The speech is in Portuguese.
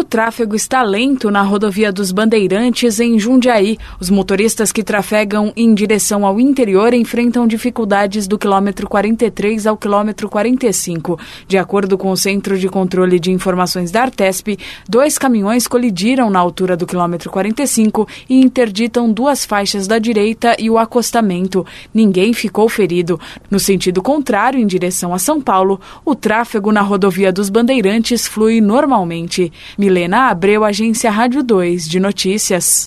tráfego está lento na rodovia dos Bandeirantes, em Jundiaí. Os motoristas que trafegam em direção ao interior enfrentam dificuldades do quilômetro 43 ao quilômetro 45. De acordo com o Centro de Controle de Informações da Artesp, 2 caminhões colidiram na altura do quilômetro 45 e interditam 2 faixas da direita e o acostamento. Ninguém ficou ferido. No sentido contrário, em direção a São Paulo, o tráfego na rodovia dos Bandeirantes flui normalmente. Milena Abreu, Agência Rádio 2 de Notícias.